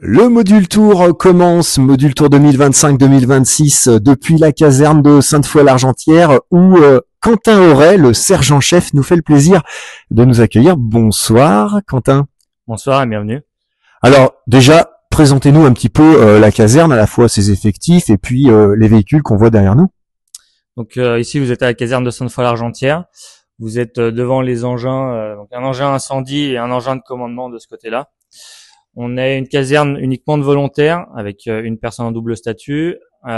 Le module tour commence, module tour 2025-2026 depuis la caserne de Sainte-Foy-l'Argentière où Quentin Auret, le sergent-chef, nous fait le plaisir de nous accueillir. Bonsoir Quentin. Bonsoir et bienvenue. Alors déjà, présentez-nous un petit peu la caserne, à la fois ses effectifs et puis les véhicules qu'on voit derrière nous. Donc ici vous êtes à la caserne de Sainte-Foy-l'Argentière. Vous êtes devant les engins, donc un engin incendie et un engin de commandement de ce côté-là. On a une caserne uniquement de volontaires avec une personne en double statut,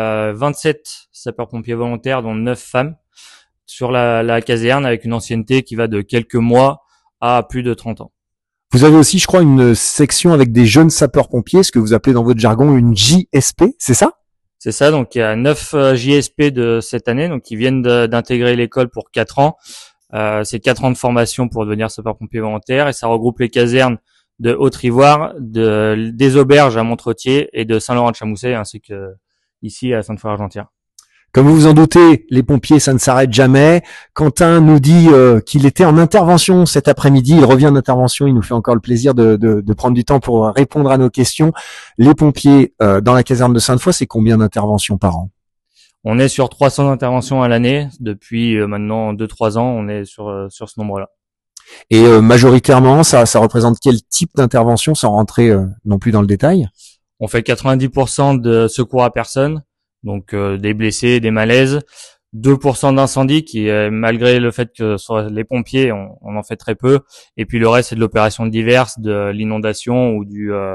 27 sapeurs-pompiers volontaires dont 9 femmes sur la caserne avec une ancienneté qui va de quelques mois à plus de 30 ans. Vous avez aussi, je crois, une section avec des jeunes sapeurs-pompiers, ce que vous appelez dans votre jargon une JSP, c'est ça? C'est ça, donc il y a 9 JSP de cette année, donc qui viennent d'intégrer l'école pour 4 ans. C'est 4 ans de formation pour devenir sapeur-pompier volontaire et ça regroupe les casernes de Haute-Ivoire, des auberges à Montretier et de Saint-Laurent-de-Chamousset ainsi que ici à Sainte-Foy-l'Argentière. Comme vous vous en doutez, les pompiers, ça ne s'arrête jamais. Quentin nous dit qu'il était en intervention cet après-midi. Il revient d'intervention. Il nous fait encore le plaisir de prendre du temps pour répondre à nos questions. Les pompiers dans la caserne de Sainte-Foy, c'est combien d'interventions par an? On est sur 300 interventions à l'année. Depuis maintenant 2-3 ans, on est sur ce nombre-là. Et majoritairement, ça représente quel type d'intervention, sans rentrer non plus dans le détail? On fait 90% de secours à personne, donc des blessés, des malaises, 2% d'incendie qui, malgré le fait que sur les pompiers, on en fait très peu, et puis le reste c'est de l'opération diverse, de l'inondation ou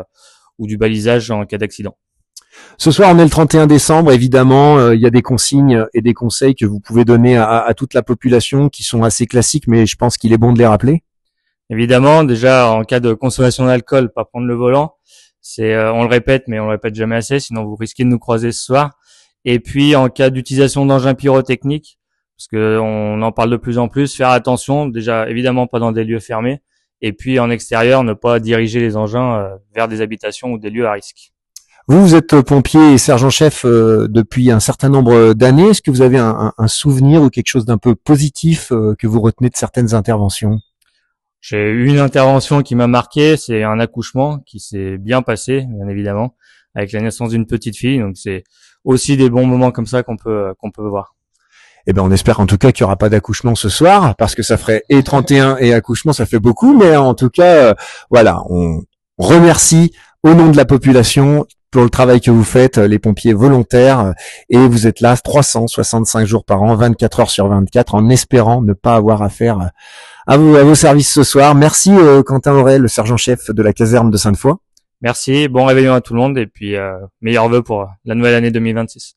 du balisage en cas d'accident. Ce soir, on est le 31 décembre. Évidemment, il y a des consignes et des conseils que vous pouvez donner à toute la population qui sont assez classiques, mais je pense qu'il est bon de les rappeler. Évidemment, déjà, en cas de consommation d'alcool, pas prendre le volant. On le répète, mais on le répète jamais assez, sinon vous risquez de nous croiser ce soir. Et puis, en cas d'utilisation d'engins pyrotechniques, parce que on en parle de plus en plus, faire attention. Déjà, évidemment, pas dans des lieux fermés. Et puis, en extérieur, ne pas diriger les engins vers des habitations ou des lieux à risque. Vous êtes pompier et sergent-chef depuis un certain nombre d'années. Est-ce que vous avez un souvenir ou quelque chose d'un peu positif que vous retenez de certaines interventions? J'ai eu une intervention qui m'a marqué, c'est un accouchement qui s'est bien passé, bien évidemment, avec la naissance d'une petite fille. Donc c'est aussi des bons moments comme ça qu'on peut voir. Eh ben, on espère en tout cas qu'il n'y aura pas d'accouchement ce soir, parce que ça ferait et 31 et accouchement, ça fait beaucoup. Mais en tout cas, voilà, on remercie au nom de la population pour le travail que vous faites, les pompiers volontaires, et vous êtes là 365 jours par an, 24 heures sur 24, en espérant ne pas avoir affaire à vos services ce soir. Merci Quentin Auret, le sergent-chef de la caserne de Sainte-Foy. Merci, bon réveillon à tout le monde et puis meilleurs vœux pour la nouvelle année 2026.